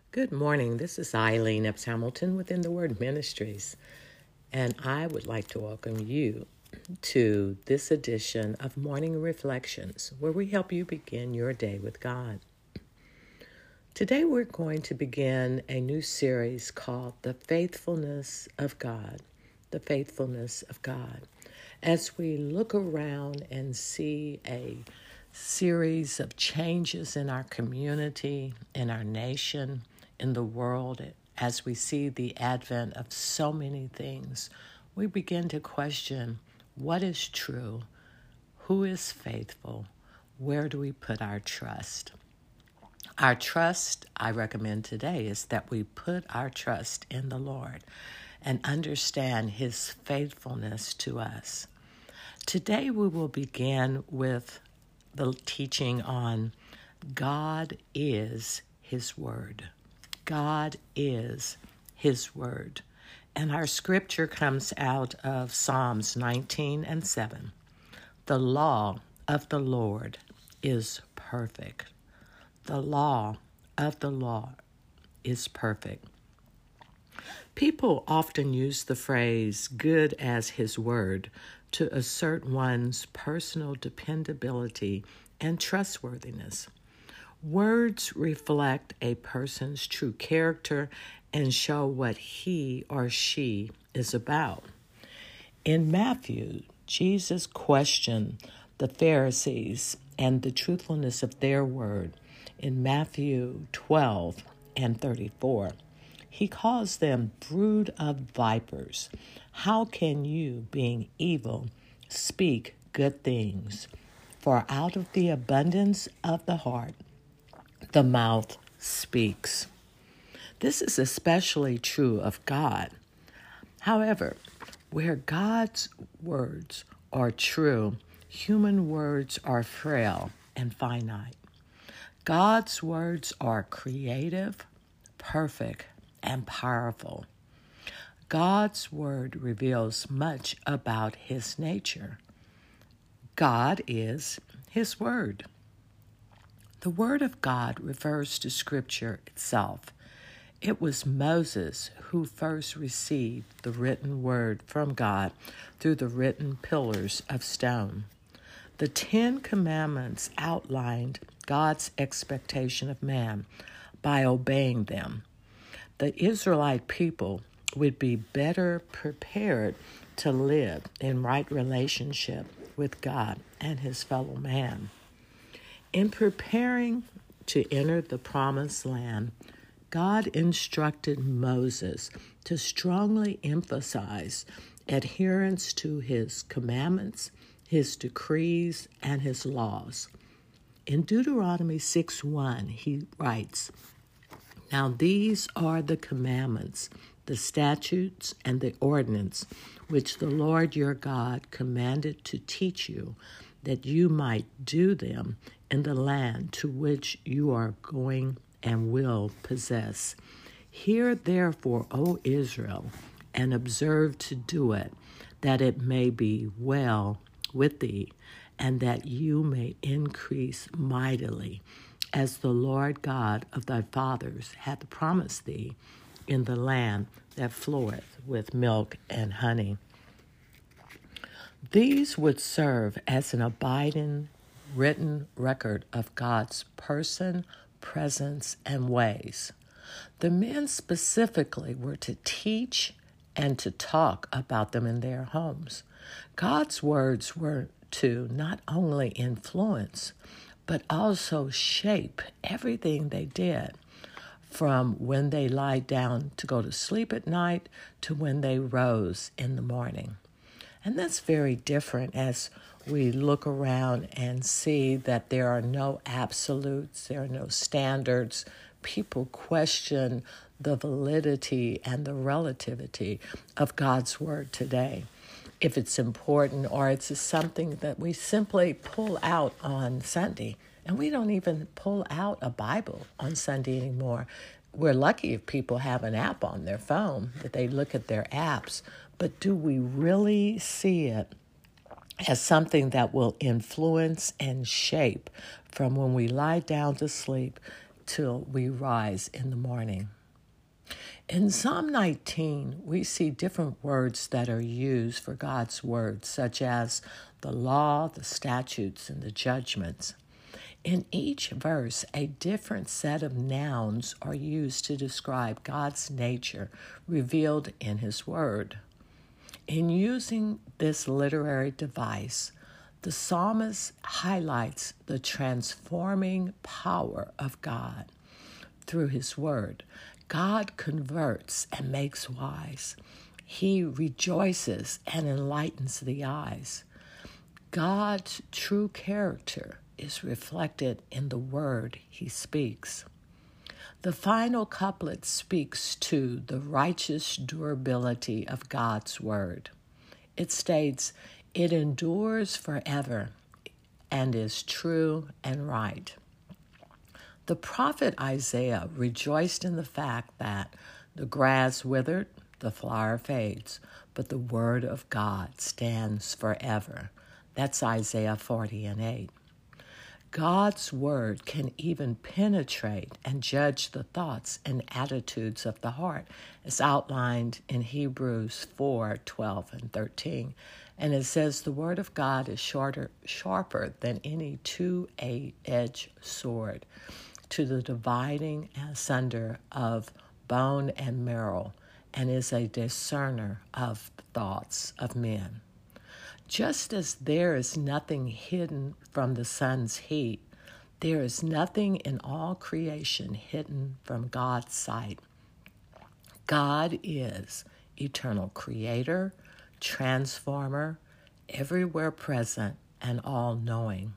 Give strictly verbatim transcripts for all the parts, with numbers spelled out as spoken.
Good morning. This is Eileen Epps Hamilton within the Word Ministries, and I would like to welcome you to this edition of Morning Reflections, where we help you begin your day with God. Today we're going to begin a new series called The Faithfulness of God. The Faithfulness of God. As we look around and see a series of changes in our community, in our nation, in the world, as we see the advent of so many things, we begin to question what is true, who is faithful, where do we put our trust? Our trust, I recommend today, is that we put our trust in the Lord and understand His faithfulness to us. Today we will begin with the teaching on God is His Word. God is His Word. And our scripture comes out of Psalms nineteen and seven. The law of the Lord is perfect. The law of the Lord is perfect. People often use the phrase good as His Word to assert one's personal dependability and trustworthiness. Words reflect a person's true character and show what he or she is about. In Matthew, Jesus questioned the Pharisees and the truthfulness of their word. In Matthew twelve and thirty-four, He calls them brood of vipers. How can you, being evil, speak good things? For out of the abundance of the heart, the mouth speaks. This is especially true of God. However, where God's words are true, human words are frail and finite. God's words are creative, perfect, and powerful. God's word reveals much about His nature. God is His Word. The Word of God refers to Scripture itself. It was Moses who first received the written Word from God through the written pillars of stone. The Ten Commandments outlined God's expectation of man by obeying them. The Israelite people would be better prepared to live in right relationship with God and His fellow man. In preparing to enter the promised land, God instructed Moses to strongly emphasize adherence to His commandments, His decrees, and His laws. In Deuteronomy six one, he writes, "Now these are the commandments, the statutes, and the ordinance which the Lord your God commanded to teach you, that you might do them in the land to which you are going and will possess. Hear therefore, O Israel, and observe to do it, that it may be well with thee, and that you may increase mightily, as the Lord God of thy fathers hath promised thee, in the land that floweth with milk and honey." These would serve as an abiding, written record of God's person, presence, and ways. The men specifically were to teach and to talk about them in their homes. God's words were to not only influence, but also shape everything they did, from when they lied down to go to sleep at night to when they rose in the morning. And that's very different as we look around and see that there are no absolutes, there are no standards. People question the validity and the relativity of God's word today. If it's important or it's something that we simply pull out on Sunday. And we don't even pull out a Bible on Sunday anymore. We're lucky if people have an app on their phone that they look at their apps. But do we really see it as something that will influence and shape from when we lie down to sleep till we rise in the morning. In Psalm nineteen, we see different words that are used for God's word, such as the law, the statutes, and the judgments. In each verse, a different set of nouns are used to describe God's nature revealed in His Word. In using this literary device, the psalmist highlights the transforming power of God. Through His Word, God converts and makes wise. He rejoices and enlightens the eyes. God's true character is reflected in the word He speaks. The final couplet speaks to the righteous durability of God's word. It states, "It endures forever and is true and right." The prophet Isaiah rejoiced in the fact that the grass withered, the flower fades, but the word of God stands forever. That's Isaiah forty and eight. God's word can even penetrate and judge the thoughts and attitudes of the heart, as outlined in Hebrews four, twelve, and thirteen. And it says the word of God is shorter, sharper than any two-edged sword, to the dividing asunder of bone and marrow, and is a discerner of thoughts of men. Just as there is nothing hidden from the sun's heat, there is nothing in all creation hidden from God's sight. God is eternal creator, transformer, everywhere present, and all-knowing.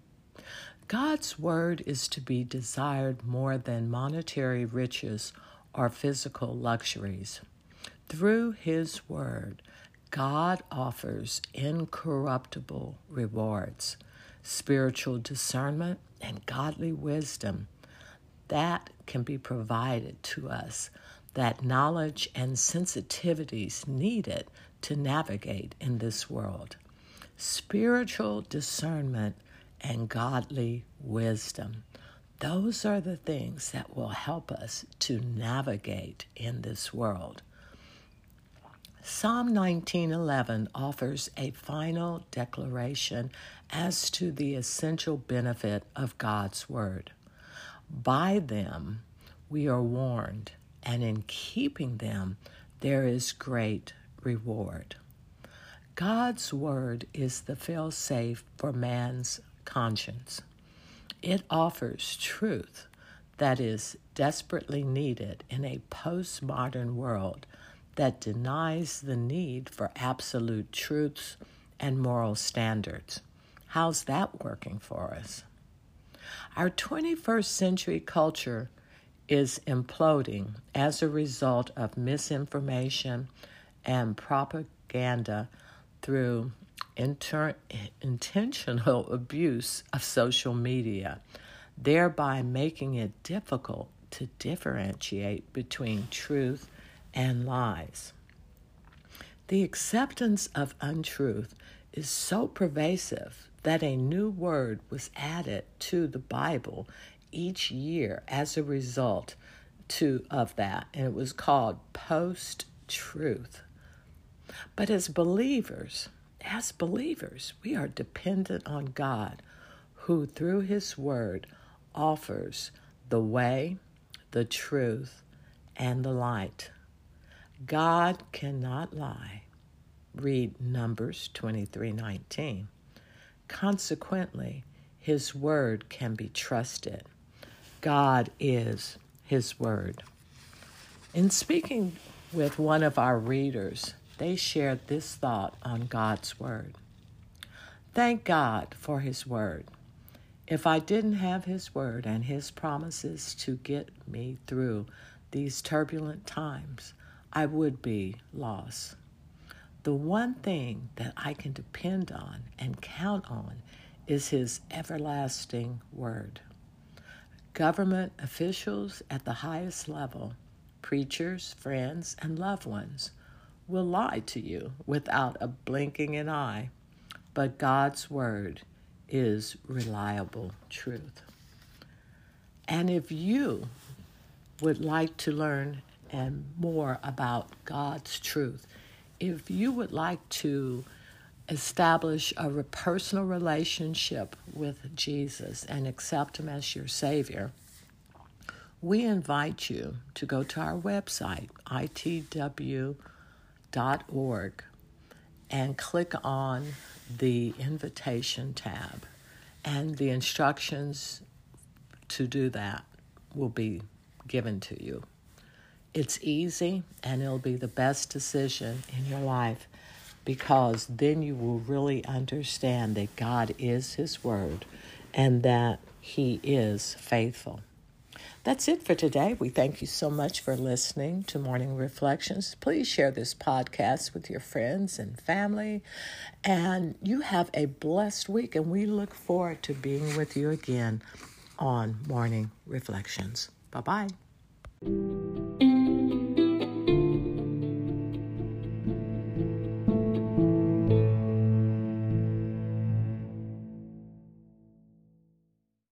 God's word is to be desired more than monetary riches or physical luxuries. Through His word, God offers incorruptible rewards, spiritual discernment, and godly wisdom that can be provided to us, that knowledge and sensitivities needed to navigate in this world. Spiritual discernment and godly wisdom. Those are the things that will help us to navigate in this world. Psalm nineteen eleven offers a final declaration as to the essential benefit of God's word. By them we are warned, and in keeping them there is great reward. God's word is the fail-safe for man's conscience. It offers truth that is desperately needed in a postmodern world that denies the need for absolute truths and moral standards. How's that working for us? Our twenty-first century culture is imploding as a result of misinformation and propaganda through inter- intentional abuse of social media, thereby making it difficult to differentiate between truth and lies. The acceptance of untruth is so pervasive that a new word was added to the Bible each year as a result to, of that, and it was called post-truth. But as believers, as believers, we are dependent on God, who through His word offers the way, the truth, and the light. God cannot lie. Read Numbers twenty-three nineteen. Consequently, His word can be trusted. God is His word. In speaking with one of our readers, they shared this thought on God's word. Thank God for His word. If I didn't have His word and His promises to get me through these turbulent times, I would be lost. The one thing that I can depend on and count on is His everlasting word. Government officials at the highest level, preachers, friends, and loved ones will lie to you without a blinking an eye, but God's word is reliable truth. And if you would like to learn and more about God's truth, if you would like to establish a re- personal relationship with Jesus and accept Him as your Savior, we invite you to go to our website, I T W dot org, and click on the invitation tab. And the instructions to do that will be given to you. It's easy, and it'll be the best decision in your life, because then you will really understand that God is His Word and that He is faithful. That's it for today. We thank you so much for listening to Morning Reflections. Please share this podcast with your friends and family. And you have a blessed week, and we look forward to being with you again on Morning Reflections. Bye-bye.